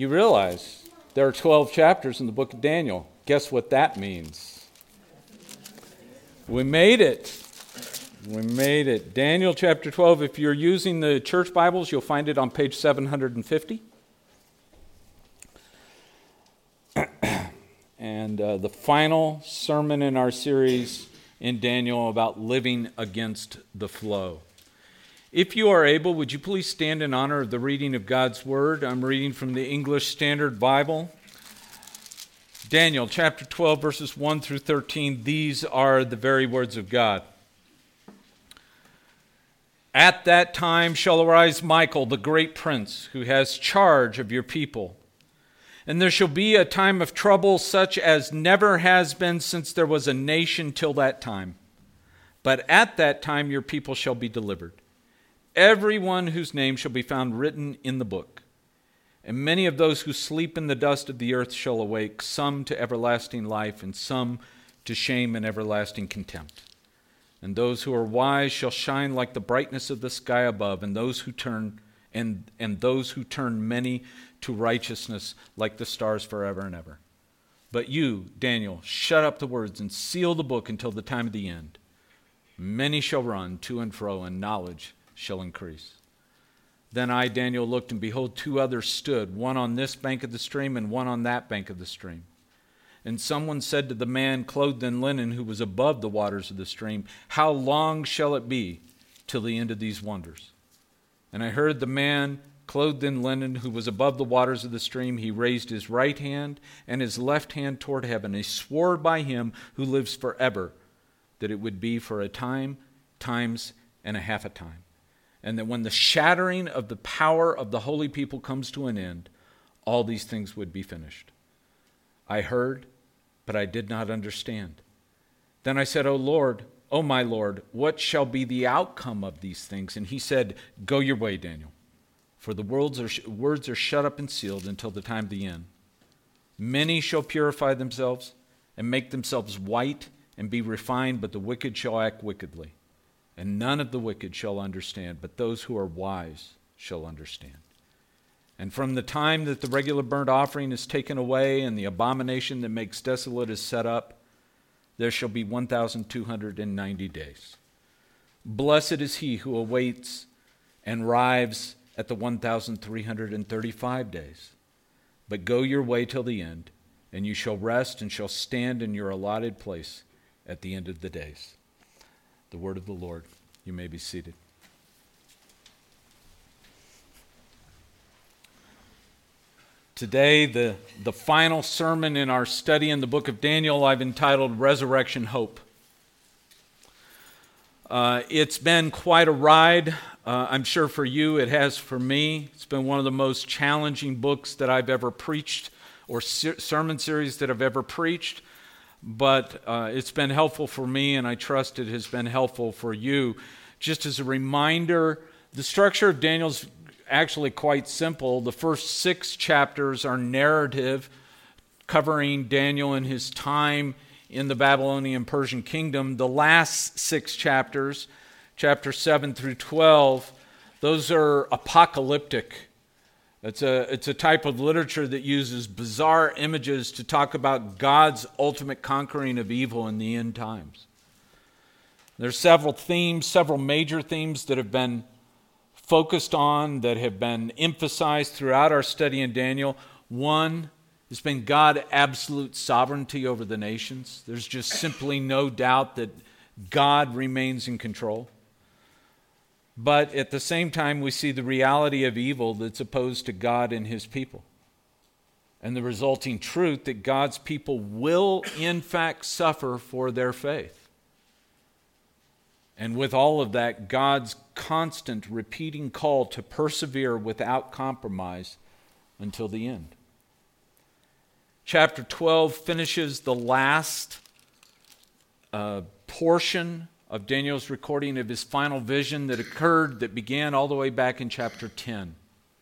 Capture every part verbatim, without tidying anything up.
You realize there are twelve chapters in the book of Daniel. Guess what that means? We made it. We made it. Daniel chapter twelve. If you're using the church Bibles, you'll find it on page seven hundred fifty. And uh, the final sermon in our series in Daniel about living against the flow. If you are able, would you please stand in honor of the reading of God's Word? I'm reading from the English Standard Bible. Daniel chapter twelve, verses one through thirteen. These are the very words of God. At that time shall arise Michael, the great prince, who has charge of your people. And there shall be a time of trouble such as never has been since there was a nation till that time. But at that time your people shall be delivered, everyone whose name shall be found written in the book. And many of those who sleep in the dust of the earth shall awake, some to everlasting life, and some to shame and everlasting contempt. And those who are wise shall shine like the brightness of the sky above, and those who turn and and those who turn many to righteousness like the stars forever and ever. But you, Daniel, shut up the words and seal the book until the time of the end. Many shall run to and fro, and knowledge shall increase. Then I, Daniel, looked, and behold, two others stood, one on this bank of the stream and one on that bank of the stream. And someone said to the man clothed in linen who was above the waters of the stream, how long shall it be till the end of these wonders? And I heard the man clothed in linen who was above the waters of the stream. He raised his right hand and his left hand toward heaven. He swore by him who lives forever that it would be for a time, times, and a half a time. And that when the shattering of the power of the holy people comes to an end, all these things would be finished. I heard, but I did not understand. Then I said, O Lord, O my Lord, what shall be the outcome of these things? And he said, go your way, Daniel, for the words are, words are shut up and sealed until the time of the end. Many shall purify themselves and make themselves white and be refined, but the wicked shall act wickedly. And none of the wicked shall understand, but those who are wise shall understand. And from the time that the regular burnt offering is taken away and the abomination that makes desolate is set up, there shall be one thousand two hundred ninety days. Blessed is he who awaits and arrives at the one thousand three hundred thirty-five days. But go your way till the end, and you shall rest and shall stand in your allotted place at the end of the days. The word of the Lord. You may be seated. Today, the, the final sermon in our study in the book of Daniel, I've entitled Resurrection Hope. Uh, it's been quite a ride. Uh, I'm sure for you it has for me. It's been one of the most challenging books that I've ever preached, or ser- sermon series that I've ever preached. But uh, it's been helpful for me, and I trust it has been helpful for you. Just as a reminder, the structure of Daniel's actually quite simple. The first six chapters are narrative, covering Daniel and his time in the Babylonian Persian kingdom. The last six chapters, chapter seven through twelve, those are apocalyptic. It's a, it's a type of literature that uses bizarre images to talk about God's ultimate conquering of evil in the end times. There's several themes, several major themes that have been focused on, that have been emphasized throughout our study in Daniel. One has been God's absolute sovereignty over the nations. There's just simply no doubt that God remains in control. But at the same time, we see the reality of evil that's opposed to God and his people. And the resulting truth that God's people will, in fact, suffer for their faith. And with all of that, God's constant, repeating call to persevere without compromise until the end. Chapter twelve finishes the last uh, portion of Daniel's recording of his final vision that occurred, that began all the way back in chapter ten.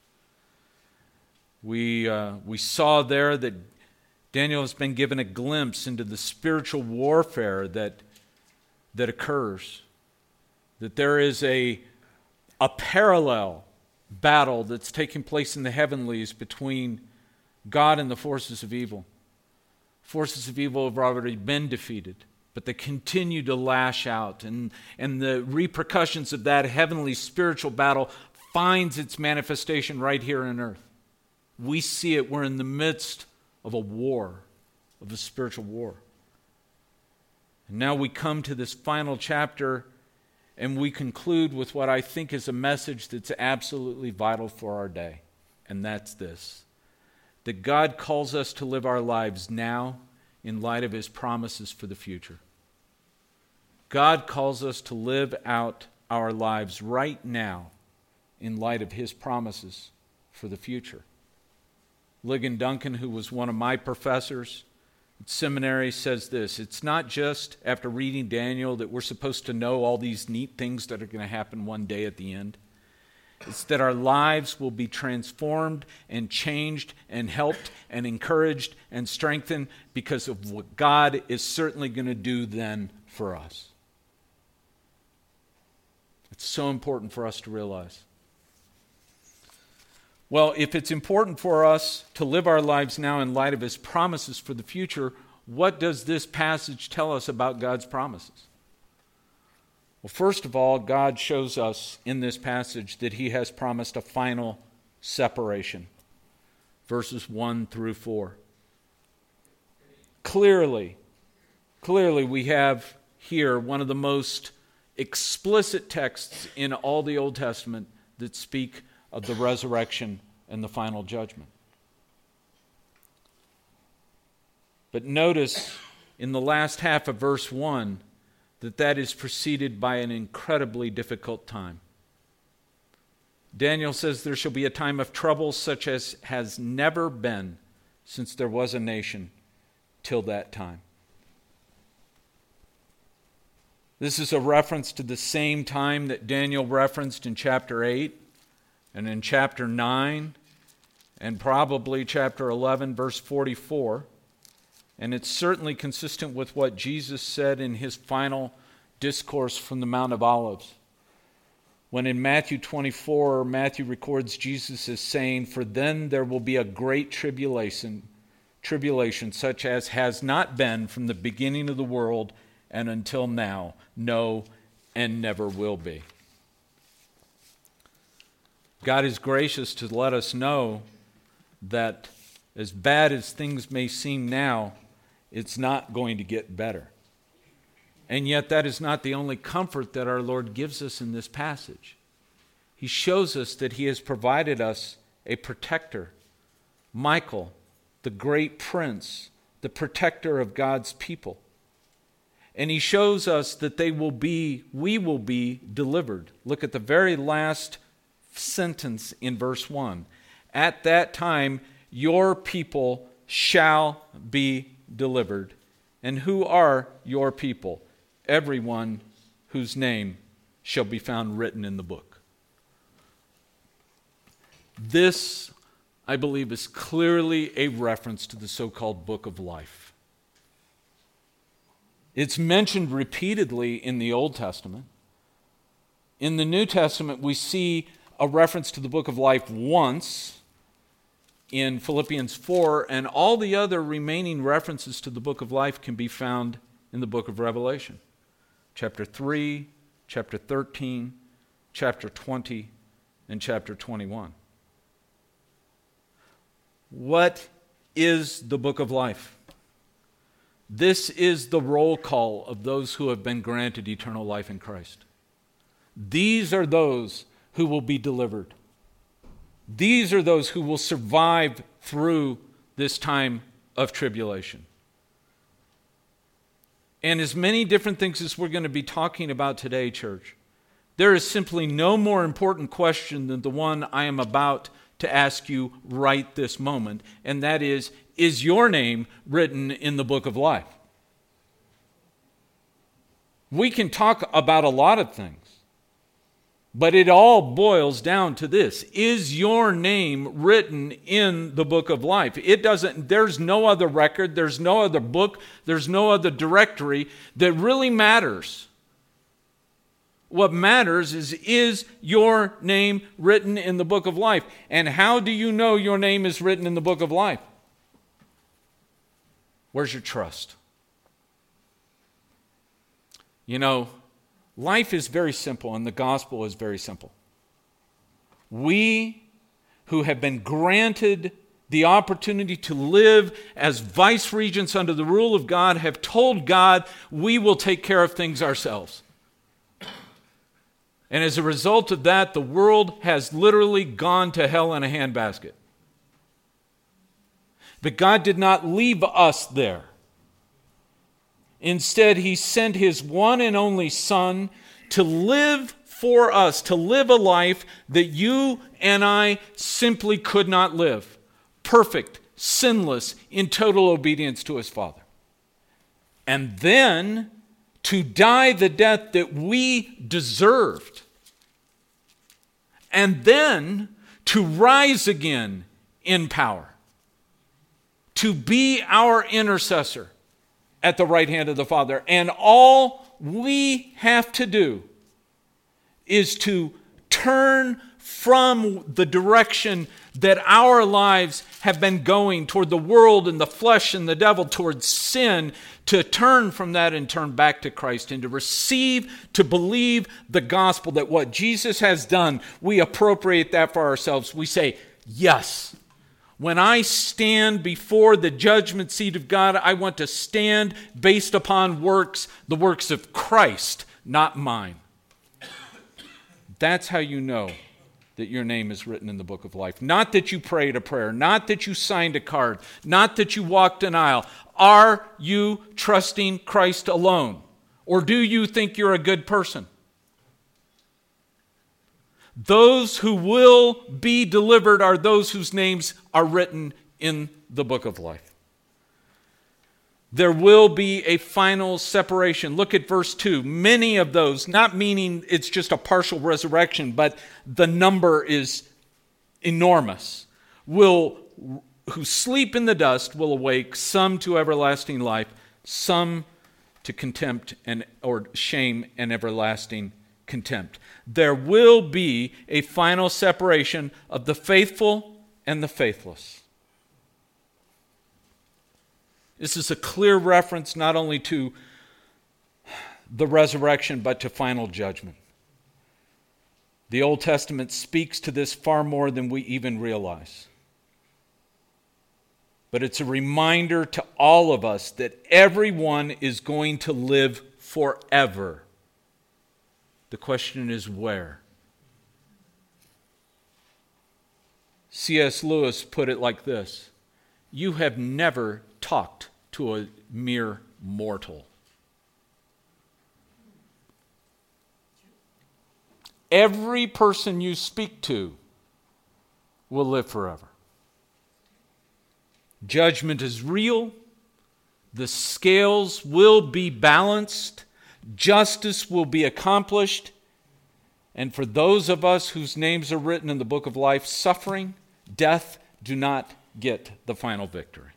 We, uh, we saw there that Daniel has been given a glimpse into the spiritual warfare that, that occurs. That there is a, a parallel battle that's taking place in the heavenlies between God and the forces of evil. Forces of evil have already been defeated, but they continue to lash out, and, and the repercussions of that heavenly spiritual battle finds its manifestation right here on earth. We see it. We're in the midst of a war, of a spiritual war. And now we come to this final chapter, and we conclude with what I think is a message that's absolutely vital for our day, and that's this: that God calls us to live our lives now in light of His promises for the future. God calls us to live out our lives right now in light of His promises for the future. Ligon Duncan, who was one of my professors at seminary, says this: it's not just after reading Daniel that we're supposed to know all these neat things that are going to happen one day at the end. It's that our lives will be transformed and changed and helped and encouraged and strengthened because of what God is certainly going to do then for us. It's so important for us to realize. Well, if it's important for us to live our lives now in light of His promises for the future, what does this passage tell us about God's promises? Well, first of all, God shows us in this passage that He has promised a final separation. Verses one through four. Clearly, clearly we have here one of the most explicit texts in all the Old Testament that speak of the resurrection and the final judgment. But notice in the last half of verse one that that is preceded by an incredibly difficult time. Daniel says there shall be a time of trouble such as has never been since there was a nation till that time. This is a reference to the same time that Daniel referenced in chapter eight and in chapter nine and probably chapter eleven, verse forty-four. And it's certainly consistent with what Jesus said in His final discourse from the Mount of Olives. When in Matthew twenty-four, Matthew records Jesus as saying, "For then there will be a great tribulation, tribulation such as has not been from the beginning of the world and until now, no, and never will be." God is gracious to let us know that as bad as things may seem now, it's not going to get better. And yet that is not the only comfort that our Lord gives us in this passage. He shows us that He has provided us a protector, Michael, the great prince, the protector of God's people. And He shows us that they will be, we will be delivered. Look at the very last sentence in verse one. At that time, your people shall be delivered. And who are your people? Everyone whose name shall be found written in the book. This, I believe, is clearly a reference to the so-called book of life. It's mentioned repeatedly in the Old Testament. In the New Testament, we see a reference to the book of life once in Philippians four, and all the other remaining references to the book of life can be found in the book of Revelation. Chapter three, chapter thirteen, chapter twenty, and chapter twenty-one. What is the book of life? This is the roll call of those who have been granted eternal life in Christ. These are those who will be delivered. These are those who will survive through this time of tribulation. And as many different things as we're going to be talking about today, church, there is simply no more important question than the one I am about to ask you right this moment, and that is, is your name written in the book of life? We can talk about a lot of things, but it all boils down to this. Is your name written in the book of life? It doesn't, there's no other record, there's no other book, there's no other directory that really matters. What matters is, is your name written in the book of life? And how do you know your name is written in the book of life? Where's your trust? You know, life is very simple and the gospel is very simple. We who have been granted the opportunity to live as vice regents under the rule of God have told God we will take care of things ourselves. And as a result of that, the world has literally gone to hell in a handbasket. But God did not leave us there. Instead, He sent His one and only Son to live for us, to live a life that you and I simply could not live. Perfect, sinless, in total obedience to His Father. And then to die the death that we deserved. And then to rise again in power. To be our intercessor at the right hand of the Father. And all we have to do is to turn from the direction that our lives have been going toward the world and the flesh and the devil, towards sin, to turn from that and turn back to Christ and to receive, to believe the gospel, that what Jesus has done, we appropriate that for ourselves. We say, yes. When I stand before the judgment seat of God, I want to stand based upon works, the works of Christ, not mine. That's how you know that your name is written in the book of life. Not that you prayed a prayer, not that you signed a card, not that you walked an aisle. Are you trusting Christ alone? Or do you think you're a good person? Those who will be delivered are those whose names are written in the book of life. There will be a final separation. Look at verse two. Many of those, not meaning it's just a partial resurrection, but the number is enormous, will, who sleep in the dust will awake, some to everlasting life, some to contempt and or shame and everlasting contempt. There will be a final separation of the faithful and the faithless. This is a clear reference not only to the resurrection, but to final judgment. The Old Testament speaks to this far more than we even realize. But it's a reminder to all of us that everyone is going to live forever. The question is where? C S Lewis put it like this: you have never talked to a mere mortal. Every person you speak to will live forever. Judgment is real. The scales will be balanced. Justice will be accomplished. And for those of us whose names are written in the book of life, suffering, death do not get the final victory.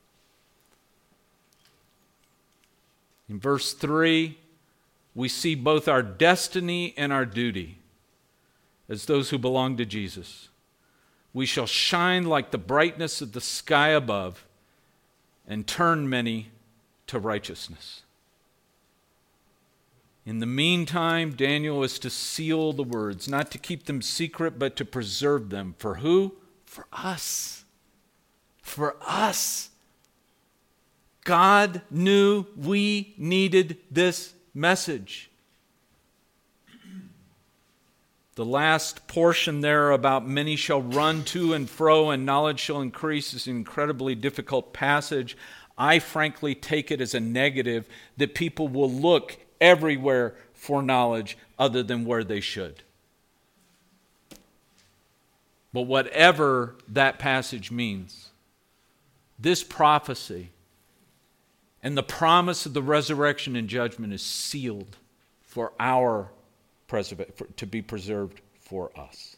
In verse three, we see both our destiny and our duty as those who belong to Jesus. We shall shine like the brightness of the sky above and turn many to righteousness. In the meantime, Daniel is to seal the words, not to keep them secret, but to preserve them. For who? For us. For us. God knew we needed this message. The last portion there about many shall run to and fro and knowledge shall increase is an incredibly difficult passage. I frankly take it as a negative that people will look everywhere for knowledge other than where they should. But whatever that passage means, this prophecy and the promise of the resurrection and judgment is sealed for our preserva- for, to be preserved for us.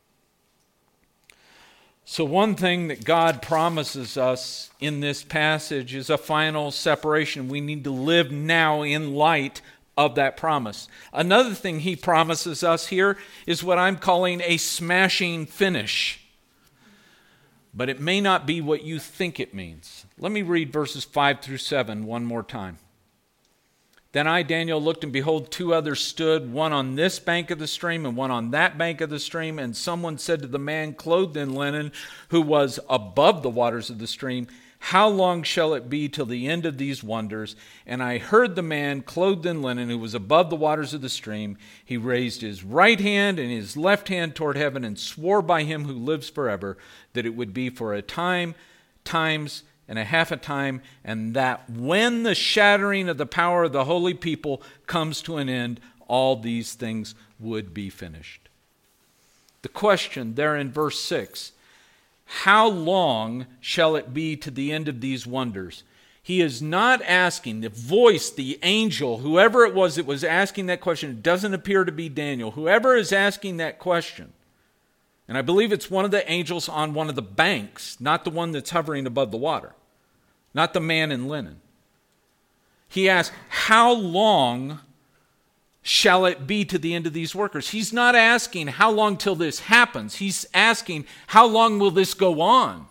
So one thing that God promises us in this passage is a final separation. We need to live now in light of that promise. Another thing he promises us here is what I'm calling a smashing finish. but it may not be what you think it means. Let me read verses five through seven one more time. Then I, Daniel, looked, and behold, two others stood, one on this bank of the stream and one on that bank of the stream. And someone said to the man clothed in linen, who was above the waters of the stream, how long shall it be till the end of these wonders? And I heard the man clothed in linen, who was above the waters of the stream. He raised his right hand and his left hand toward heaven, and swore by him who lives forever, that it would be for a time, times, and a half a time, and that when the shattering of the power of the holy people comes to an end, all these things would be finished. The question there in verse six, how long shall it be to the end of these wonders? He is not asking, the voice, the angel, whoever it was that was asking that question, it doesn't appear to be Daniel. Whoever is asking that question, and I believe it's one of the angels on one of the banks, not the one that's hovering above the water. Not the man in linen. He asks, how long shall it be to the end of these workers? He's not asking how long till this happens. He's asking, how long will this go on?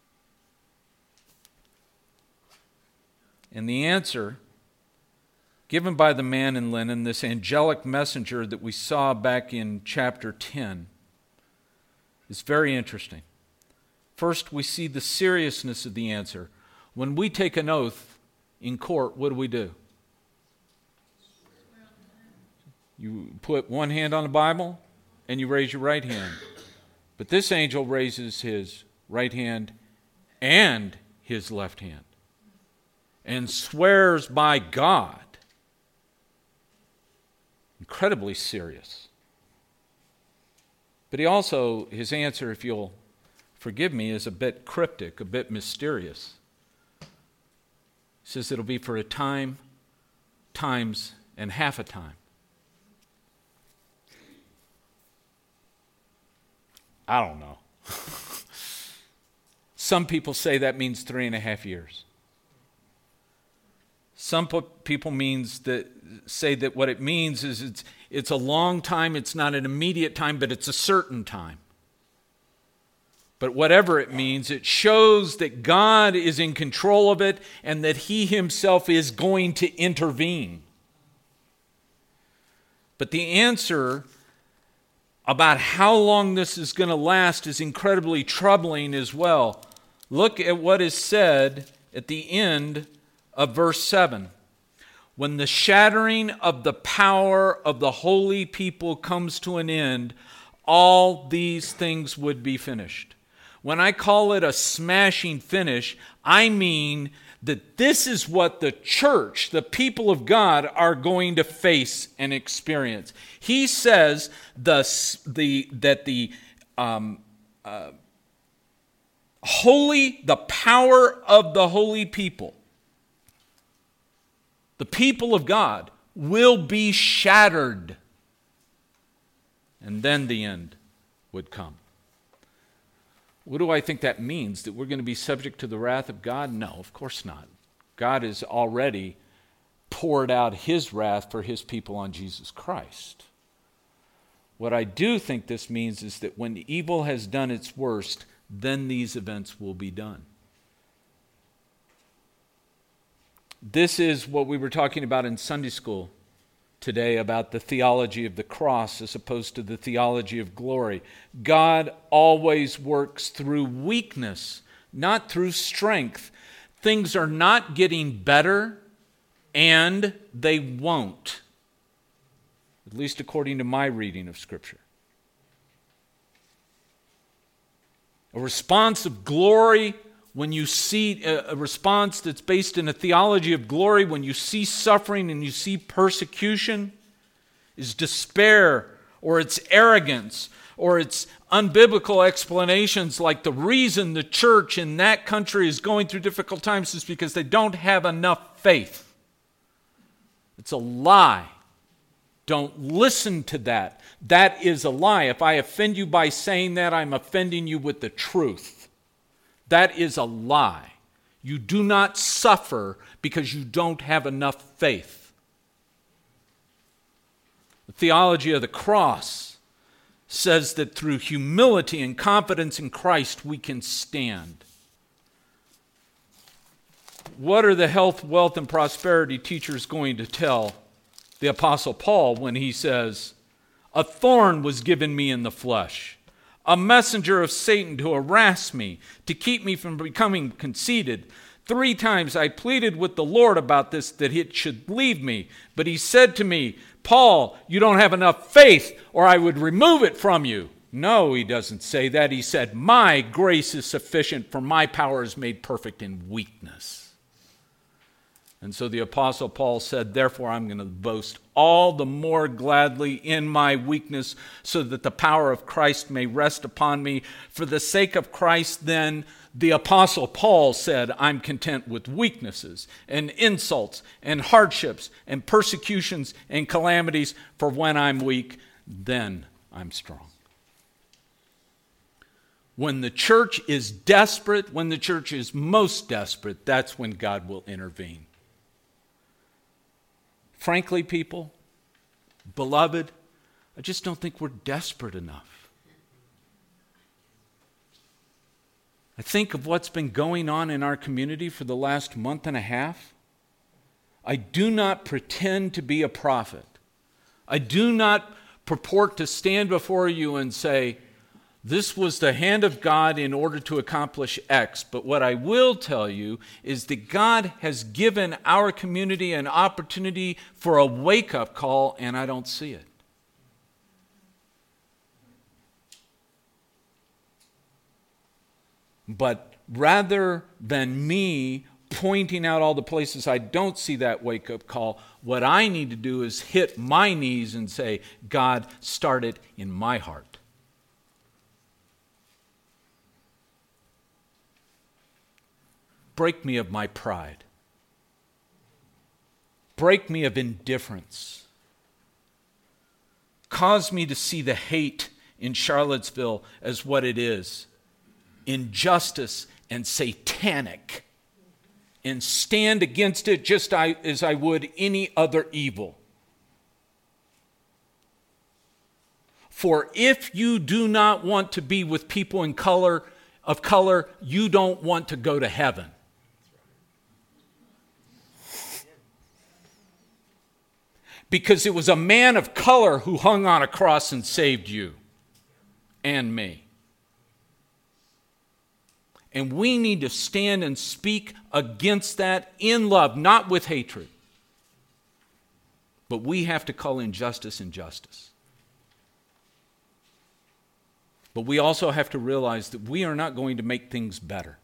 And the answer given by the man in linen, this angelic messenger that we saw back in chapter ten, is very interesting. First, we see the seriousness of the answer. When we take an oath in court, what do we do? You put one hand on the Bible and you raise your right hand. But this angel raises his right hand and his left hand and swears by God. Incredibly serious. But he also, his answer, if you'll forgive me, is a bit cryptic, a bit mysterious. He says it'll be for a time, times, and half a time. I don't know. Some people say that means three and a half years. Some people means that say that what it means is it's it's a long time, it's not an immediate time, but it's a certain time. But whatever it means, it shows that God is in control of it and that He Himself is going to intervene. But the answer about how long this is going to last is incredibly troubling as well. Look at what is said at the end of verse seven. When the shattering of the power of the holy people comes to an end, all these things would be finished. When I call it a smashing finish, I mean that this is what the church, the people of God, are going to face and experience. He says the, the, that the um, uh, holy, the power of the holy people, the people of God, will be shattered. And then the end would come. What do I think that means? That we're going to be subject to the wrath of God? No, of course not. God has already poured out His wrath for His people on Jesus Christ. What I do think this means is that when evil has done its worst, then these events will be done. This is what we were talking about in Sunday school today, about the theology of the cross as opposed to the theology of glory. God always works through weakness, not through strength. Things are not getting better, and they won't, at least according to my reading of Scripture. A response of glory, when you see a response that's based in a theology of glory, when you see suffering and you see persecution, is despair, or it's arrogance, or it's unbiblical explanations like the reason the church in that country is going through difficult times is because they don't have enough faith. It's a lie. Don't listen to that. That is a lie. If I offend you by saying that, I'm offending you with the truth. That is a lie. You do not suffer because you don't have enough faith. The theology of the cross says that through humility and confidence in Christ we can stand. What are the health, wealth, and prosperity teachers going to tell the Apostle Paul when he says, "A thorn was given me in the flesh, a messenger of Satan to harass me, to keep me from becoming conceited. Three times I pleaded with the Lord about this, that it should leave me. But he said to me, 'Paul, you don't have enough faith, or I would remove it from you.'" No, he doesn't say that. He said, "My grace is sufficient, for my power is made perfect in weakness." And so the Apostle Paul said, "Therefore I'm going to boast all the more gladly in my weakness, so that the power of Christ may rest upon me. For the sake of Christ, then," the Apostle Paul said, "I'm content with weaknesses and insults and hardships and persecutions and calamities, for when I'm weak, then I'm strong." When the church is desperate, when the church is most desperate, that's when God will intervene. Frankly, people, beloved, I just don't think we're desperate enough. I think of what's been going on in our community for the last month and a half. I do not pretend to be a prophet. I do not purport to stand before you and say, this was the hand of God in order to accomplish X. But what I will tell you is that God has given our community an opportunity for a wake-up call, and I don't see it. But rather than me pointing out all the places I don't see that wake-up call, what I need to do is hit my knees and say, God, start it in my heart. Break me of my pride. Break me of indifference. Cause me to see the hate in Charlottesville as what it is. Injustice and satanic. And stand against it just as I would any other evil. For if you do not want to be with people in color, of color, you don't want to go to heaven. Because it was a man of color who hung on a cross and saved you and me. And we need to stand and speak against that in love, not with hatred. But we have to call injustice injustice. But we also have to realize that we are not going to make things better.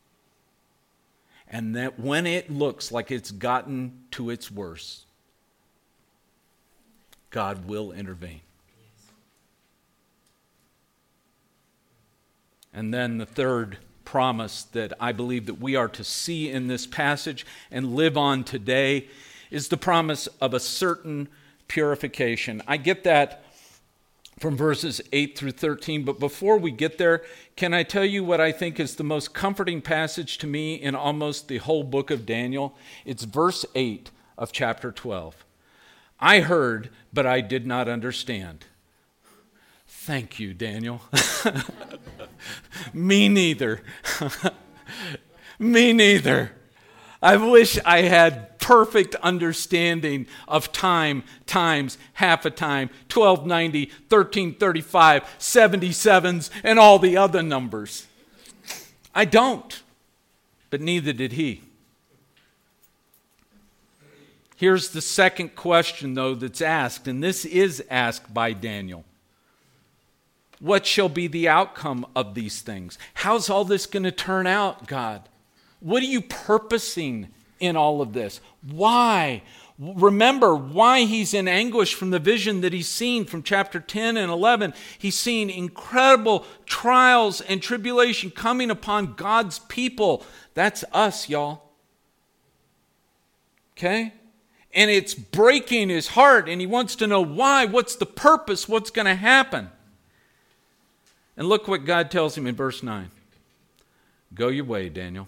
And that when it looks like it's gotten to its worst, God will intervene. And then the third promise that I believe that we are to see in this passage and live on today is the promise of a certain purification. I get that from verses eight through thirteen, but before we get there, can I tell you what I think is the most comforting passage to me in almost the whole book of Daniel? It's verse eight of chapter twelve. I heard, but I did not understand. Thank you, Daniel. Me neither. Me neither. I wish I had perfect understanding of time, times, half a time, twelve ninety, thirteen thirty-five, seventy-sevens, and all the other numbers. I don't, but neither did he. Here's the second question, though, that's asked, and this is asked by Daniel. What shall be the outcome of these things? How's all this going to turn out, God? What are you purposing in all of this? Why? Remember why he's in anguish from the vision that he's seen from chapter ten and eleven. He's seen incredible trials and tribulation coming upon God's people. That's us, y'all. Okay? And it's breaking his heart, and he wants to know why, what's the purpose, what's going to happen. And look what God tells him in verse nine. Go your way, Daniel.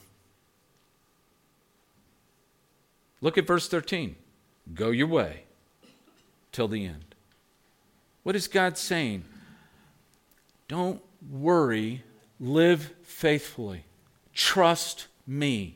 Look at verse thirteen. Go your way till the end. What is God saying? Don't worry. Live faithfully. Trust me.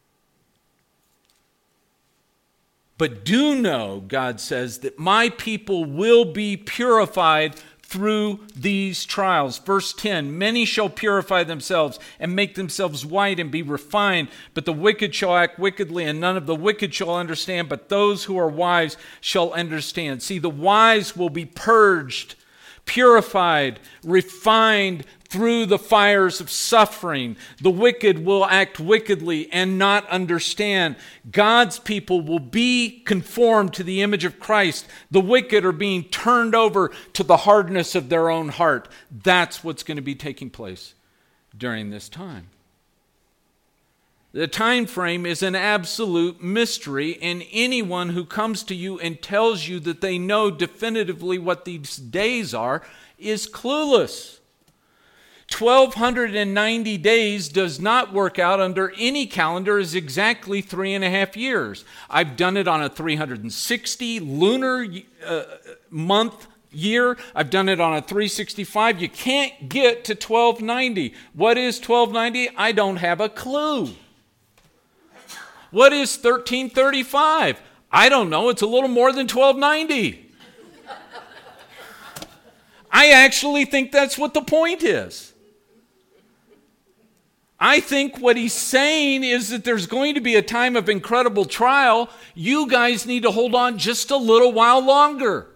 But do know, God says, that my people will be purified through these trials. Verse ten, many shall purify themselves and make themselves white and be refined, but the wicked shall act wickedly, and none of the wicked shall understand, but those who are wise shall understand. See, the wise will be purged, purified, refined through the fires of suffering. The wicked will act wickedly and not understand. God's people will be conformed to the image of Christ. The wicked are being turned over to the hardness of their own heart. That's what's going to be taking place during this time. The time frame is an absolute mystery, and anyone who comes to you and tells you that they know definitively what these days are is clueless. twelve ninety days does not work out under any calendar as exactly three and a half years. I've done it on a three hundred sixty lunar uh, month year. I've done it on a three sixty-five. You can't get to twelve ninety. What is twelve ninety? I don't have a clue. What is thirteen thirty-five? I don't know. It's a little more than twelve ninety. I actually think that's what the point is. I think what he's saying is that there's going to be a time of incredible trial. You guys need to hold on just a little while longer.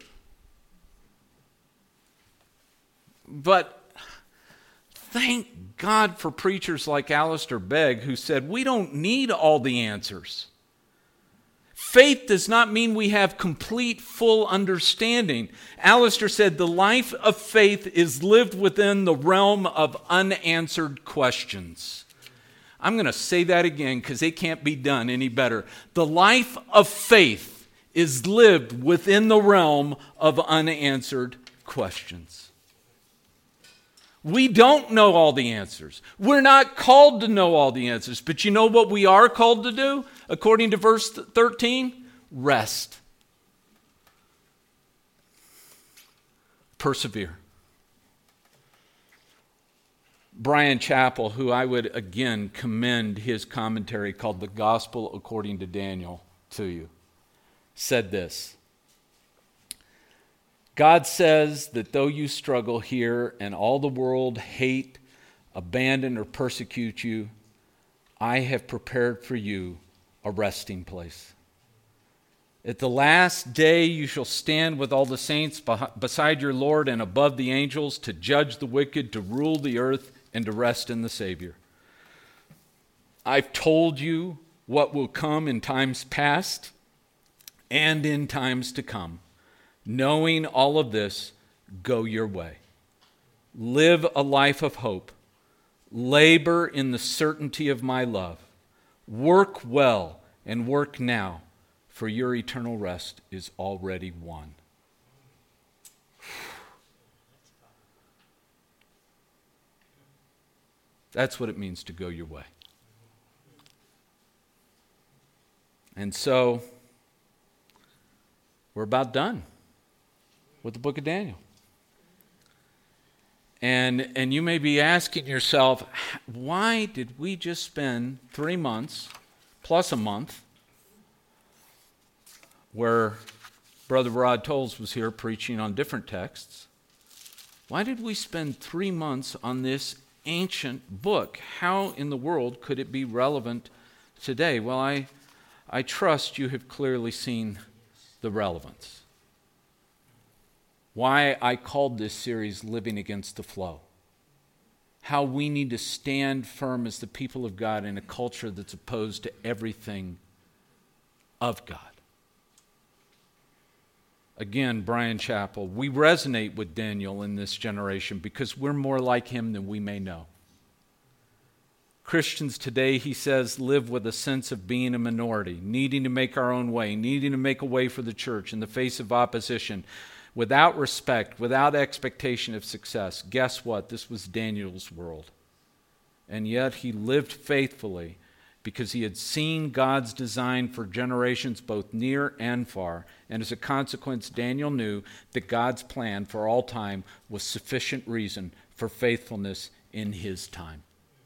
But thank God for preachers like Alistair Begg who said, we don't need all the answers. Faith does not mean we have complete, full understanding. Alistair said, the life of faith is lived within the realm of unanswered questions. I'm going to say that again because it can't be done any better. The life of faith is lived within the realm of unanswered questions. We don't know all the answers. We're not called to know all the answers. But you know what we are called to do? According to verse thirteen, rest. Persevere. Brian Chappell, who I would again commend his commentary called The Gospel According to Daniel to you, said this. God says that though you struggle here and all the world hate, abandon, or persecute you, I have prepared for you a resting place. At the last day you shall stand with all the saints beside your Lord and above the angels to judge the wicked, to rule the earth, and to rest in the Savior. I've told you what will come in times past and in times to come. Knowing all of this, go your way. Live a life of hope. Labor in the certainty of my love. Work well and work now, for your eternal rest is already won. That's what it means to go your way. And so, we're about done with the book of Daniel. And, and you may be asking yourself, why did we just spend three months, plus a month, where Brother Rod Tolles was here preaching on different texts? Why did we spend three months on this ancient book? How in the world could it be relevant today? Well, I, I trust you have clearly seen the relevance. Why I called this series Living Against the Flow. How we need to stand firm as the people of God in a culture that's opposed to everything of God. Again, Brian Chappell, we resonate with Daniel in this generation because we're more like him than we may know. Christians today, he says, live with a sense of being a minority, needing to make our own way, needing to make a way for the church in the face of opposition, without respect, without expectation of success. Guess what? This was Daniel's world. And yet he lived faithfully because he had seen God's design for generations both near and far. And as a consequence, Daniel knew that God's plan for all time was sufficient reason for faithfulness in His time.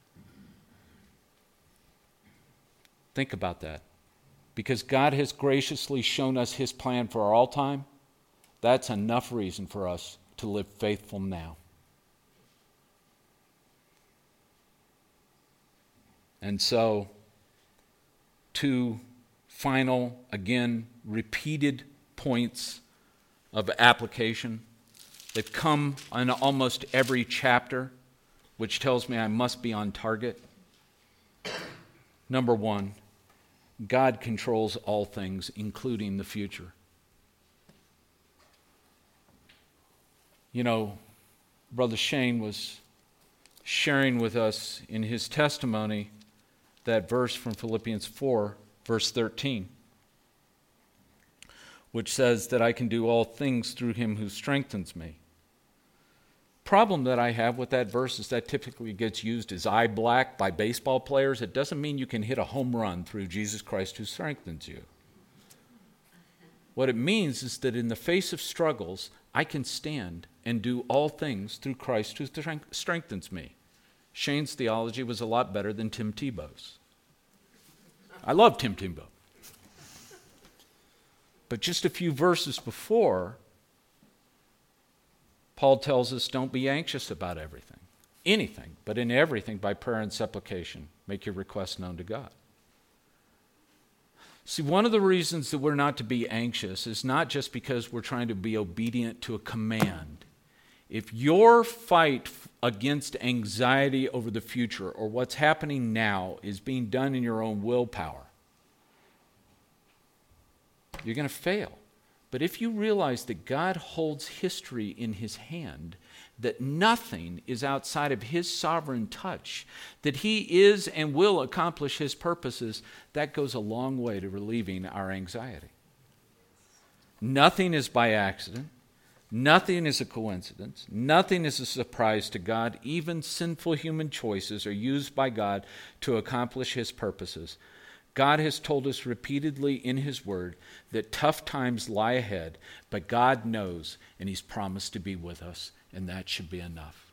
Think about that. Because God has graciously shown us His plan for all time, that's enough reason for us to live faithful now. And so, two final, again, repeated points of application that come in almost every chapter, which tells me I must be on target. Number one, God controls all things, including the future. You know, Brother Shane was sharing with us in his testimony that verse from Philippians four, verse thirteen, which says that I can do all things through Him who strengthens me. Problem that I have with that verse is that typically gets used as eye black by baseball players. It doesn't mean you can hit a home run through Jesus Christ who strengthens you. What it means is that in the face of struggles, I can stand and do all things through Christ who strengthens me. Shane's theology was a lot better than Tim Tebow's. I love Tim Tebow. But just a few verses before, Paul tells us, don't be anxious about everything, anything, but in everything by prayer and supplication, make your requests known to God. See, one of the reasons that we're not to be anxious is not just because we're trying to be obedient to a command. If your fight against anxiety over the future or what's happening now is being done in your own willpower, you're going to fail. But if you realize that God holds history in His hand, that nothing is outside of His sovereign touch, that He is and will accomplish His purposes, that goes a long way to relieving our anxiety. Nothing is by accident. Nothing is a coincidence. Nothing is a surprise to God. Even sinful human choices are used by God to accomplish His purposes. God has told us repeatedly in His Word that tough times lie ahead, but God knows, and He's promised to be with us, and that should be enough.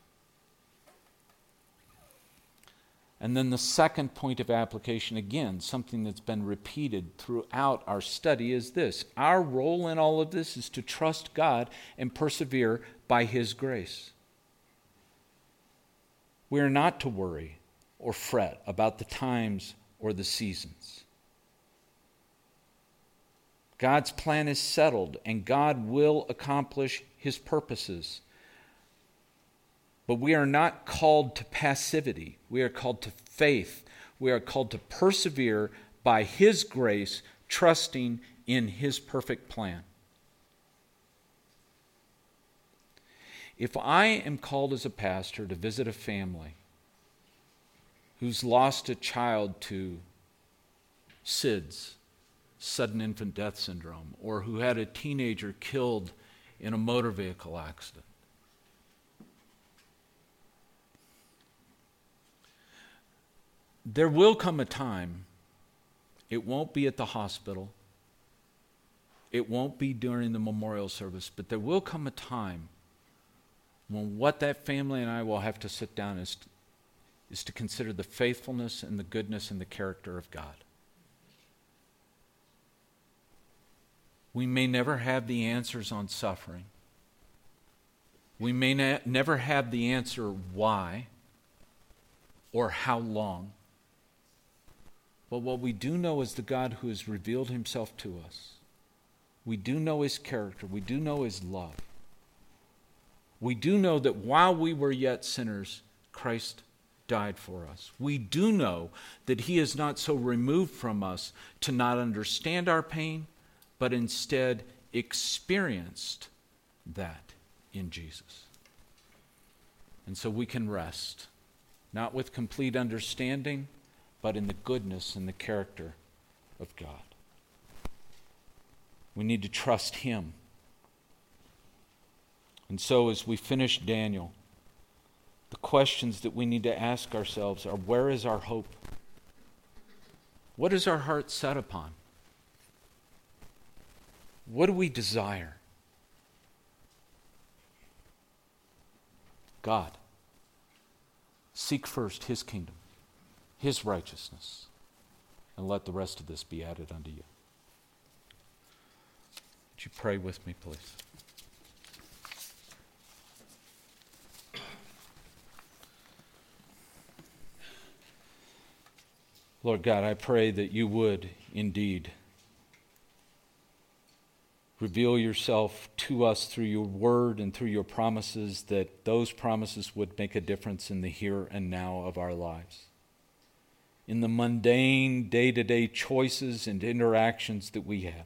And then the second point of application, again, something that's been repeated throughout our study, is this. Our role in all of this is to trust God and persevere by His grace. We are not to worry or fret about the times or the seasons. God's plan is settled, and God will accomplish His purposes. But we are not called to passivity. We are called to faith. We are called to persevere by His grace, trusting in His perfect plan. If I am called as a pastor to visit a family who's lost a child to S I D S, sudden infant death syndrome, or who had a teenager killed in a motor vehicle accident, there will come a time, it won't be at the hospital, it won't be during the memorial service, but there will come a time when what that family and I will have to sit down is is to consider the faithfulness and the goodness and the character of God. We may never have the answers on suffering. We may na- never have the answer why or how long. But what we do know is the God who has revealed Himself to us. We do know His character. We do know His love. We do know that while we were yet sinners, Christ died for us. We do know that He is not so removed from us to not understand our pain, but instead experienced that in Jesus. And so we can rest, not with complete understanding, but in the goodness and the character of God. We need to trust Him. And so as we finish Daniel, the questions that we need to ask ourselves are, where is our hope? What is our heart set upon? What do we desire? God. Seek first his kingdom, his righteousness, and let the rest of this be added unto you. Would you pray with me, please? Lord God, I pray that you would indeed reveal yourself to us through your word and through your promises, that those promises would make a difference in the here and now of our lives. In the mundane, day-to-day choices and interactions that we have.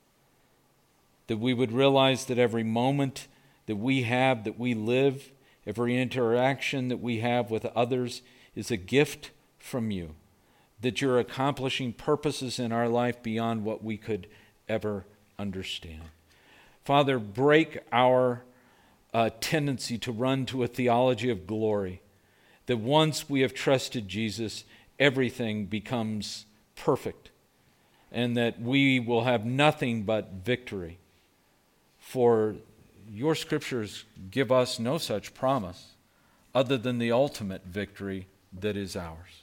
That we would realize that every moment that we have, that we live, every interaction that we have with others is a gift from you. That you're accomplishing purposes in our life beyond what we could ever understand. Father, break our uh, tendency to run to a theology of glory, that once we have trusted Jesus, everything becomes perfect, and that we will have nothing but victory. For your scriptures give us no such promise other than the ultimate victory that is ours.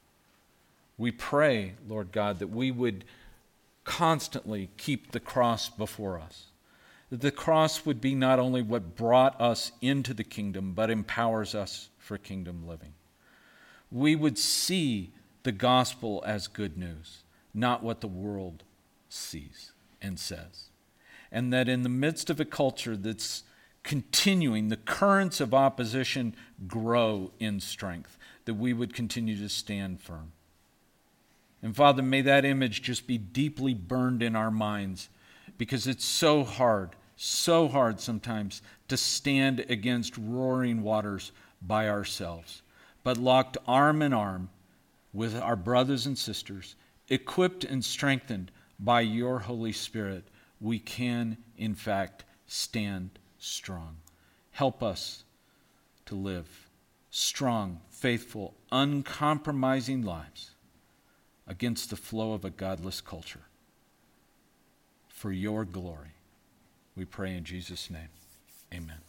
We pray, Lord God, that we would constantly keep the cross before us. That the cross would be not only what brought us into the kingdom, but empowers us for kingdom living. We would see the gospel as good news, not what the world sees and says. And that in the midst of a culture that's continuing, the currents of opposition grow in strength, that we would continue to stand firm. And Father, may that image just be deeply burned in our minds, because it's so hard, so hard sometimes to stand against roaring waters by ourselves. But locked arm in arm with our brothers and sisters, equipped and strengthened by your Holy Spirit, we can, in fact, stand strong. Help us to live strong, faithful, uncompromising lives against the flow of a godless culture. For your glory, we pray in Jesus' name. Amen.